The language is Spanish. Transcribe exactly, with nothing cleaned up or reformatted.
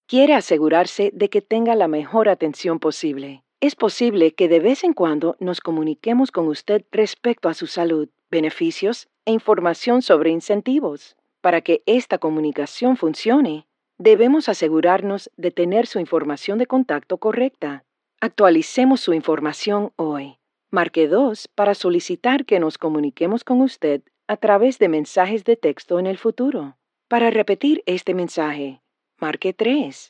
quiere asegurarse de que tenga la mejor atención posible. Es posible que de vez en cuando nos comuniquemos con usted respecto a su salud, beneficios e información sobre incentivos. Para que esta comunicación funcione, debemos asegurarnos de tener su información de contacto correcta. Actualicemos su información hoy. Marque dos para solicitar que nos comuniquemos con usted a través de mensajes de texto en el futuro. Para repetir este mensaje, marque tres.